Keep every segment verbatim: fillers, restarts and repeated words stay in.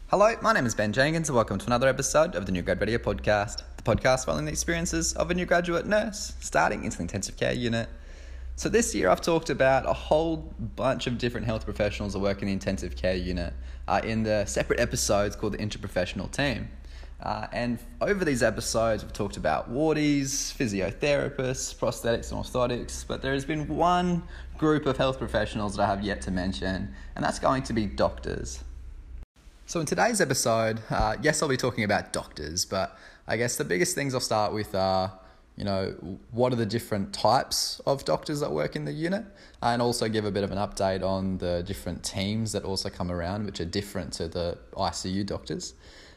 Hello, my name is Ben Jenkins and welcome to another episode of the New Grad Radio podcast, the podcast following the experiences of a new graduate nurse starting into the intensive care unit. So this year I've talked about a whole bunch of different health professionals that work in the intensive care unit uh, in the separate episodes called the interprofessional team. Uh, and over these episodes we've talked about wardies, physiotherapists, prosthetics and orthotics, but there has been one group of health professionals that I have yet to mention, and that's going to be doctors. So in today's episode, uh, yes, I'll be talking about doctors, but I guess the biggest things I'll start with are, you know, what are the different types of doctors that work in the unit, and also give a bit of an update on the different teams that also come around, which are different to the I C U doctors,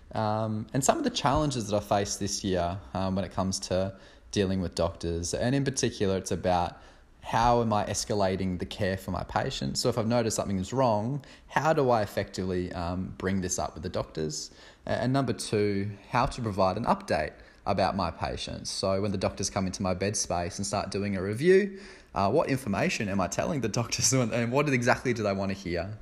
um, and some of the challenges that I faced this year um, when it comes to dealing with doctors, and in particular, it's about how am I escalating the care for my patient? So if I've noticed something is wrong, how do I effectively um, bring this up with the doctors? And number two, how to provide an update about my patients. So when the doctors come into my bed space and start doing a review, uh, what information am I telling the doctors and what exactly do they want to hear?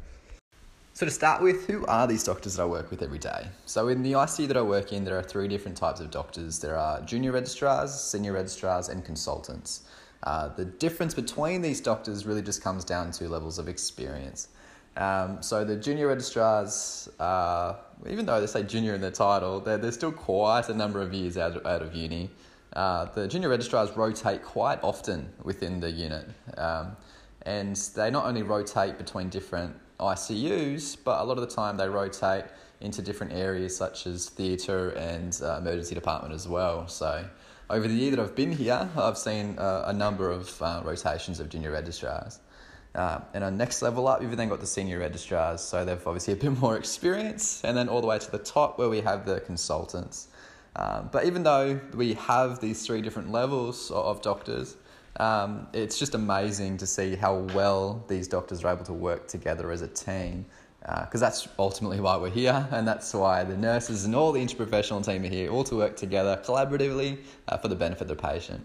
So to start with, who are these doctors that I work with every day? So in the I C U that I work in, there are three different types of doctors. There are junior registrars, senior registrars, and consultants. Uh, the difference between these doctors really just comes down to levels of experience. Um, so the junior registrars, uh, even though they say junior in their title, they're, they're still quite a number of years out of, out of uni. Uh, the junior registrars rotate quite often within the unit. Um, and they not only rotate between different I C Us, but a lot of the time they rotate into different areas such as theatre and uh, emergency department as well. So over the year that I've been here, I've seen uh, a number of uh, rotations of junior registrars. Uh, and on next level up, you've then got the senior registrars, so they've obviously a bit more experience, and then all the way to the top where we have the consultants. Um, but even though we have these three different levels of, of doctors, um, it's just amazing to see how well these doctors are able to work together as a team, because uh, that's ultimately why we're here, and that's why the nurses and all the interprofessional team are here, all to work together collaboratively uh, for the benefit of the patient.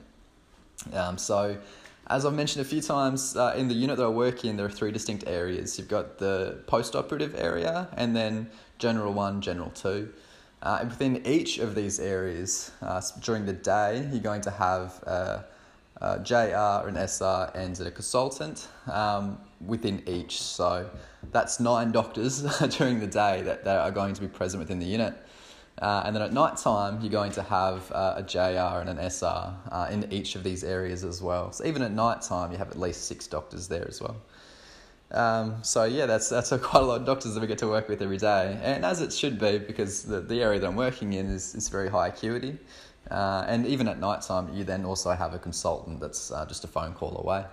Um, so, as I've mentioned a few times, uh, in the unit that I work in, there are three distinct areas. You've got the post-operative area, and then general one, general two. Uh, and within each of these areas, uh, during the day, you're going to have uh, uh, J R, an S R, and a consultant um, within each. So that's nine doctors during the day that, that are going to be present within the unit. Uh, and then at night time, you're going to have uh, a J R and an S R uh, in each of these areas as well. So even at night time, you have at least six doctors there as well. Um, so yeah, that's that's a, quite a lot of doctors that we get to work with every day. And as it should be, because the, the area that I'm working in is, is very high acuity. Uh, and even at night time, you then also have a consultant that's uh, just a phone call away.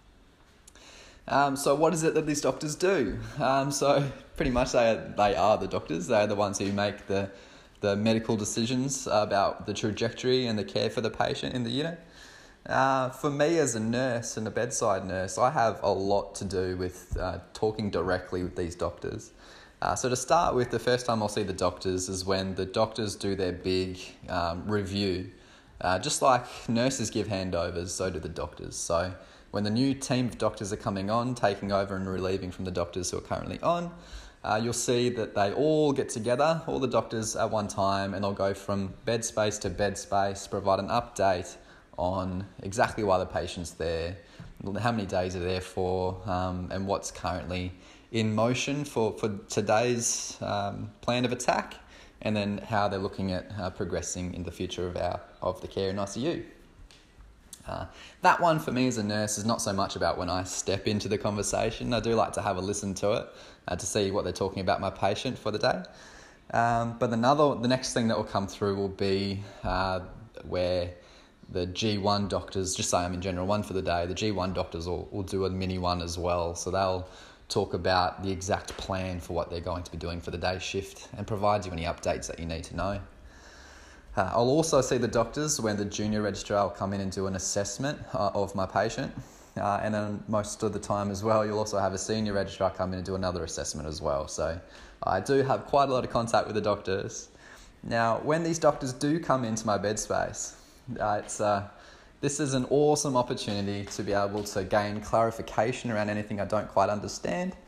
Um, so what is it that these doctors do? Um, so pretty much they are, they are the doctors. They are the ones who make the the medical decisions about the trajectory and the care for the patient in the unit. Uh, for me as a nurse and a bedside nurse, I have a lot to do with uh, talking directly with these doctors. Uh, so to start with, the first time I'll see the doctors is when the doctors do their big um, review. Uh, just like nurses give handovers, so do the doctors. So when the new team of doctors are coming on, taking over and relieving from the doctors who are currently on, uh, you'll see that they all get together, all the doctors at one time, and they'll go from bed space to bed space, provide an update on exactly why the patient's there, how many days they're there for, um, and what's currently in motion for, for today's um, plan of attack, and then how they're looking at uh, progressing in the future of our of the care in I C U. Uh, that one for me as a nurse is not so much about when I step into the conversation. I do like to have a listen to it uh, to see what they're talking about my patient for the day. Um, but another, the next thing that will come through will be uh, where the G one doctors, just say I'm in general one for the day, the G one doctors will, will do a mini one as well. So they'll talk about the exact plan for what they're going to be doing for the day shift and provide you any updates that you need to know. Uh, I'll also see the doctors when the junior registrar will come in and do an assessment uh, of my patient. Uh, and then most of the time as well, you'll also have a senior registrar come in and do another assessment as well. So I do have quite a lot of contact with the doctors. Now, when these doctors do come into my bed space, uh, it's, uh, this is an awesome opportunity to be able to gain clarification around anything I don't quite understand.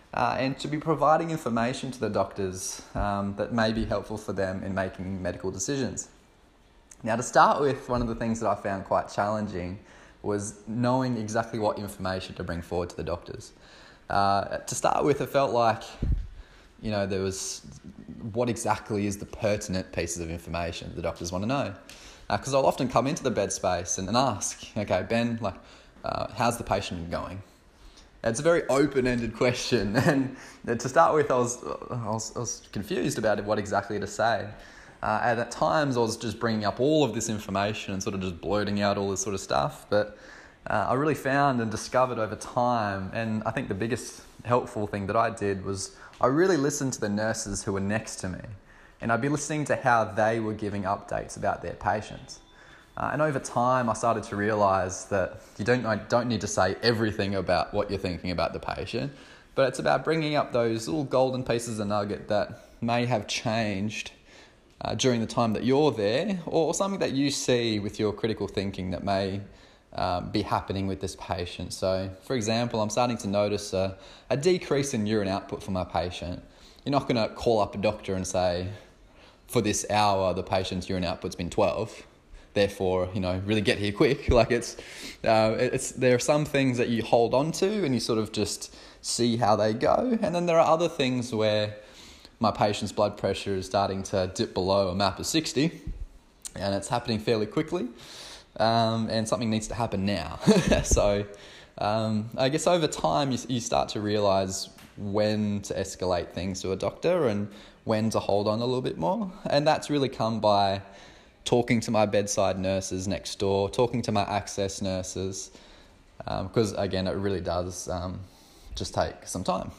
uh, and to be providing information to the doctors um, that may be helpful for them in making medical decisions. Now, to start with, one of the things that I found quite challenging was knowing exactly what information to bring forward to the doctors. Uh, to start with, it felt like, you know, there was what exactly is the pertinent pieces of information the doctors want to know. Because uh, I'll often come into the bed space and, and ask, okay, Ben, like, uh, how's the patient going? It's a very open-ended question, and to start with, I was I was, I was confused about what exactly to say. Uh, and at times, I was just bringing up all of this information and sort of just blurting out all this sort of stuff. But uh, I really found and discovered over time, and I think the biggest helpful thing that I did was I really listened to the nurses who were next to me, and I'd be listening to how they were giving updates about their patients. Uh, and over time, I started to realise that you don't don't need to say everything about what you're thinking about the patient, but it's about bringing up those little golden pieces of nugget that may have changed uh, during the time that you're there, or something that you see with your critical thinking that may um, be happening with this patient. So, for example, I'm starting to notice a, a decrease in urine output for my patient. You're not going to call up a doctor and say, for this hour, the patient's urine output's been twelve. Therefore, you know, really get here quick. Like it's, uh, it's there are some things that you hold on to and you sort of just see how they go. And then there are other things where my patient's blood pressure is starting to dip below a map of sixty, and it's happening fairly quickly. Um, and something needs to happen now. so um, I guess over time, you, you start to realise when to escalate things to a doctor and when to hold on a little bit more. And that's really come by talking to my bedside nurses next door, talking to my access nurses, um, because again, it really does um, just take some time.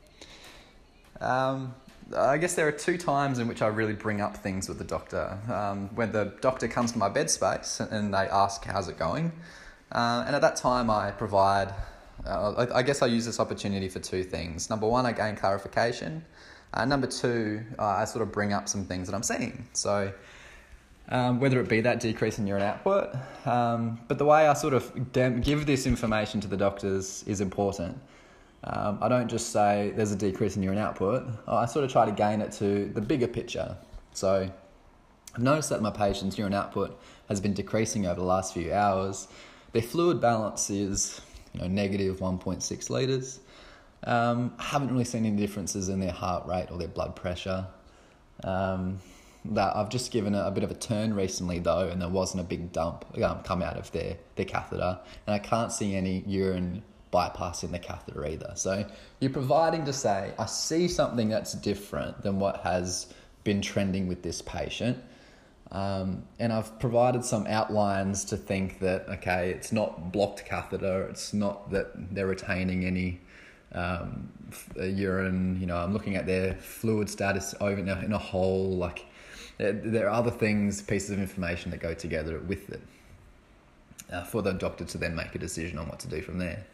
Um, I guess there are two times in which I really bring up things with the doctor. Um, when the doctor comes to my bed space and they ask, how's it going? Uh, and at that time I provide, uh, I, I guess I use this opportunity for two things. Number one, I gain clarification. Uh, number two, uh, I sort of bring up some things that I'm seeing. So Um, whether it be that decrease in urine output. Um, but the way I sort of give this information to the doctors is important. Um, I don't just say there's a decrease in urine output. I sort of try to gain it to the bigger picture. So I've noticed that my patient's urine output has been decreasing over the last few hours. Their fluid balance is, you know, negative one point six litres. Um, I haven't really seen any differences in their heart rate or their blood pressure. Um, that I've just given a, a bit of a turn recently though, and there wasn't a big dump um, come out of their, their catheter, and I can't see any urine bypassing the catheter either. So you're providing to say, I see something that's different than what has been trending with this patient. Um, and I've provided some outlines to think that, okay, it's not blocked catheter, it's not that they're retaining any um, urine, you know, I'm looking at their fluid status over in a, in a whole, like, there are other things, pieces of information that go together with it uh, for the doctor to then make a decision on what to do from there.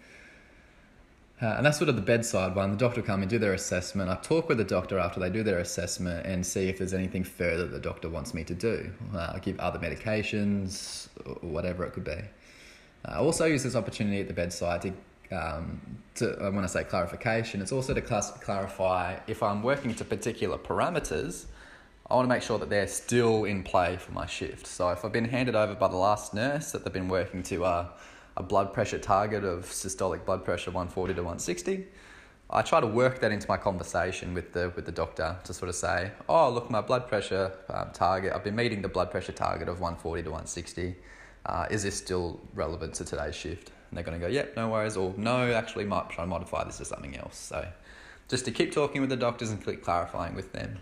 Uh, and that's sort of the bedside one. The doctor will come and do their assessment. I talk with the doctor after they do their assessment and see if there's anything further the doctor wants me to do. Uh, I give other medications, or whatever it could be. Uh, I also use this opportunity at the bedside to, um, to uh, when I say clarification, it's also to class- clarify if I'm working to particular parameters, I want to make sure that they're still in play for my shift. So if I've been handed over by the last nurse that they've been working to uh, a blood pressure target of systolic blood pressure one forty to one sixty, I try to work that into my conversation with the with the doctor to sort of say, oh, look, my blood pressure um, target, I've been meeting the blood pressure target of one forty to one sixty. Uh, is this still relevant to today's shift? And they're going to go, yep, no worries, or no, actually might try to modify this to something else. So just to keep talking with the doctors and keep clarifying with them.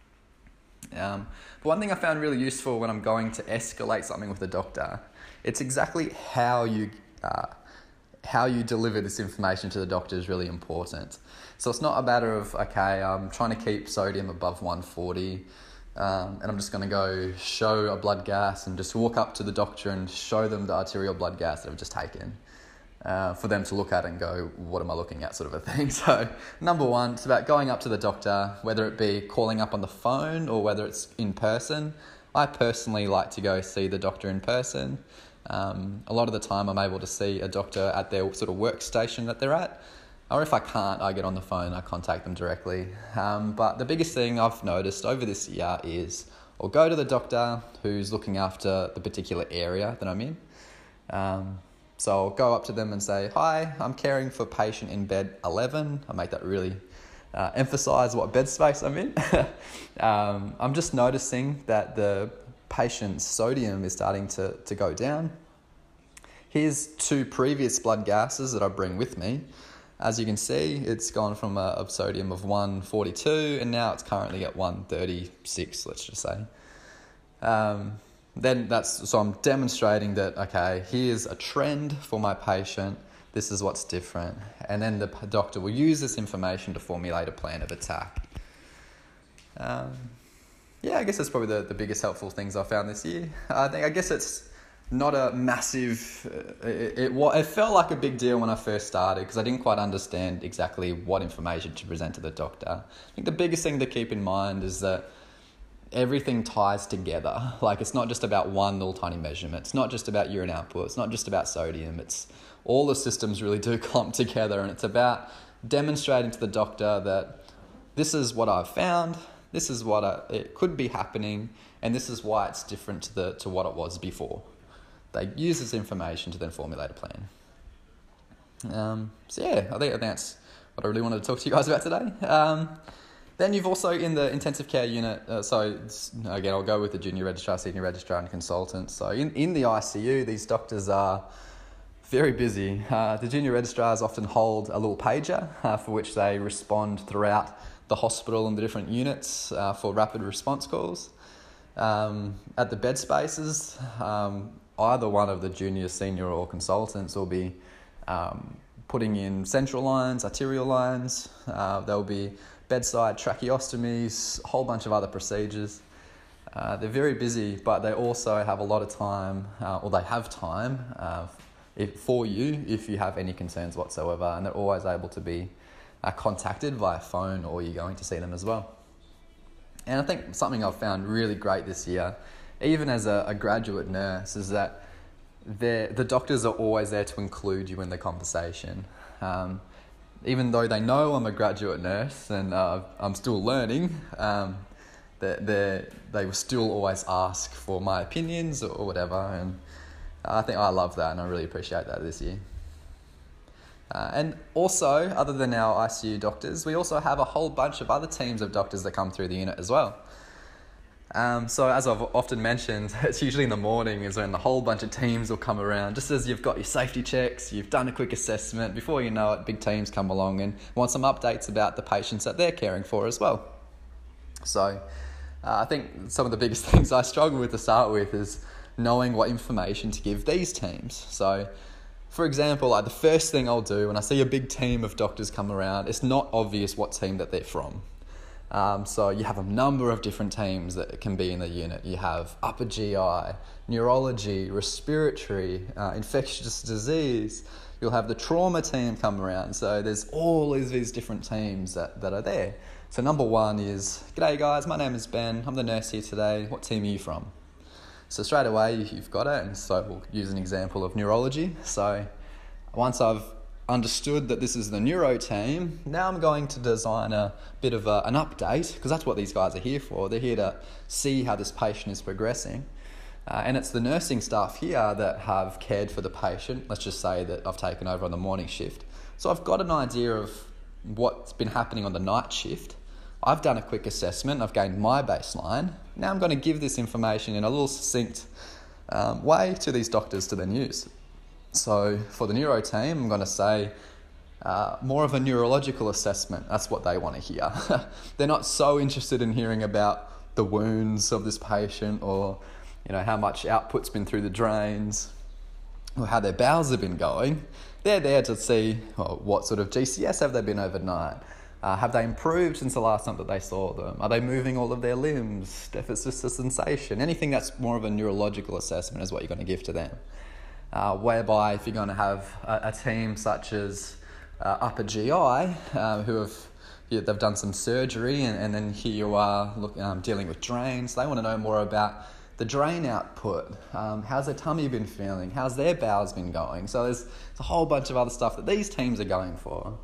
Um, but one thing I found really useful when I'm going to escalate something with a doctor, it's exactly how you uh, how you deliver this information to the doctor is really important. So it's not a matter of, okay, I'm trying to keep sodium above one forty, um, and I'm just going to go show a blood gas and just walk up to the doctor and show them the arterial blood gas that I've just taken. Uh, for them to look at and go, what am I looking at, sort of a thing. So number one, it's about going up to the doctor, whether it be calling up on the phone or whether it's in person. I personally like to go see the doctor in person. Um, a lot of the time I'm able to see a doctor at their sort of workstation that they're at. Or if I can't, I get on the phone, I contact them directly. Um, but the biggest thing I've noticed over this year is I'll go to the doctor who's looking after the particular area that I'm in. Um, so I'll go up to them and say, hi, I'm caring for patient in bed eleven. I make that really uh, emphasise what bed space I'm in. um, I'm just noticing that the patient's sodium is starting to, to go down. Here's two previous blood gases that I bring with me. As you can see, it's gone from a, a sodium of one forty-two and now it's currently at one thirty-six, let's just say. Um, then that's, so I'm demonstrating that, okay, here's a trend for my patient. This is what's different. And then the doctor will use this information to formulate a plan of attack. Um, yeah, I guess that's probably the, the biggest helpful things I found this year. I think, I guess it's not a massive, uh, it, it, it felt like a big deal when I first started because I didn't quite understand exactly what information to present to the doctor. I think the biggest thing to keep in mind is that everything ties together. Like, it's not just about one little tiny measurement. It's not just about urine output. It's not just about sodium. It's all the systems really do clump together, and it's about demonstrating to the doctor that this is what I've found, this is what I, it could be happening, and this is why it's different to the to what it was before. They use this information to then formulate a plan. Um, so yeah, I think, I think that's what I really wanted to talk to you guys about today. Um, Then you've also in the intensive care unit, uh, so again, I'll go with the junior registrar, senior registrar and consultant. So in, in the I C U, these doctors are very busy. Uh, the junior registrars often hold a little pager uh, for which they respond throughout the hospital and the different units uh, for rapid response calls. Um, at the bed spaces, um, either one of the junior, senior or consultants will be um, putting in central lines, arterial lines. Uh, there'll be bedside tracheostomies, a whole bunch of other procedures. Uh, they're very busy, but they also have a lot of time, uh, or they have time uh, if, for you if you have any concerns whatsoever, and they're always able to be uh, contacted via phone or you're going to see them as well. And I think something I've found really great this year, even as a, a graduate nurse, is that the doctors are always there to include you in the conversation. Um, even though they know I'm a graduate nurse and uh, I'm still learning, um, they they they will still always ask for my opinions or whatever, and I think I love that and I really appreciate that this year. Uh, and also, other than our I C U doctors, we also have a whole bunch of other teams of doctors that come through the unit as well. Um, so as I've often mentioned, it's usually in the morning is when a whole bunch of teams will come around. Just as you've got your safety checks, you've done a quick assessment, before you know it, big teams come along and want some updates about the patients that they're caring for as well. So uh, I think some of the biggest things I struggle with to start with is knowing what information to give these teams. So for example, like the first thing I'll do when I see a big team of doctors come around, it's not obvious what team that they're from. Um, so you have a number of different teams that can be in the unit. You have upper G I, neurology, respiratory, uh, infectious disease. You'll have the trauma team come around. So there's all of these different teams that, that are there. So number one is, g'day guys, my name is Ben. I'm the nurse here today. What team are you from? So straight away you've got it. And so we'll use an example of neurology. So once I've understood that this is the neuro team, now I'm going to design a bit of a, an update, because that's what these guys are here for. They're here to see how this patient is progressing. Uh, and it's the nursing staff here that have cared for the patient. Let's just say that I've taken over on the morning shift. So I've got an idea of what's been happening on the night shift. I've done a quick assessment. I've gained my baseline. Now I'm going to give this information in a little succinct um, way to these doctors to then use. So for the neuro team, I'm going to say uh, more of a neurological assessment. That's what they want to hear. They're not so interested in hearing about the wounds of this patient, or you know how much output's been through the drains, or how their bowels have been going. They're there to see well, what sort of G C S have they been overnight. Uh, have they improved since the last time that they saw them? Are they moving all of their limbs? Deficits of sensation? Anything that's more of a neurological assessment is what you're going to give to them. Uh, whereby if you're going to have a, a team such as uh, upper G I, uh, who have yeah, they've done some surgery, and, and then here you are look, um, dealing with drains. They want to know more about the drain output. Um, how's their tummy been feeling? How's their bowels been going? So there's, there's a whole bunch of other stuff that these teams are going for.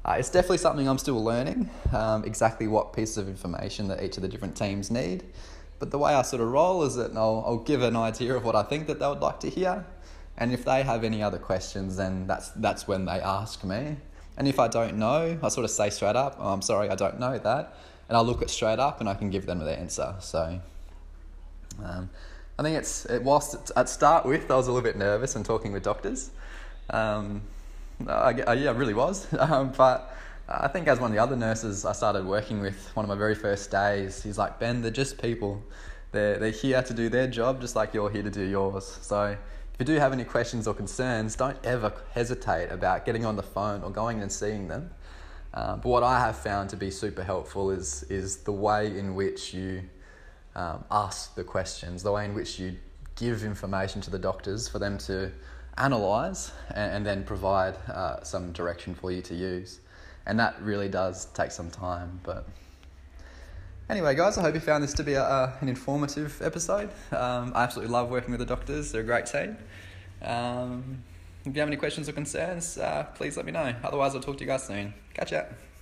Uh, it's definitely something I'm still learning, um, exactly what pieces of information that each of the different teams need. But the way I sort of roll is that I'll, I'll give an idea of what I think that they would like to hear. And if they have any other questions, then that's that's when they ask me. And if I don't know, I sort of say straight up, oh, I'm sorry, I don't know that. And I'll look it straight up and I can give them the answer. So um, I think it's, it, whilst it's, at start with, I was a little bit nervous when talking with doctors. Um, I, I, yeah, I really was. Um, but I think as one of the other nurses I started working with, one of my very first days, he's like, Ben, they're just people. They're, they're here to do their job just like you're here to do yours. So if you do have any questions or concerns, don't ever hesitate about getting on the phone or going and seeing them. Uh, but what I have found to be super helpful is is the way in which you um, ask the questions, the way in which you give information to the doctors for them to analyse and, and then provide uh, some direction for you to use. And that really does take some time. But anyway, guys, I hope you found this to be a, a, an informative episode. Um, I absolutely love working with the doctors. They're a great team. Um, if you have any questions or concerns, uh, please let me know. Otherwise, I'll talk to you guys soon. Catch ya.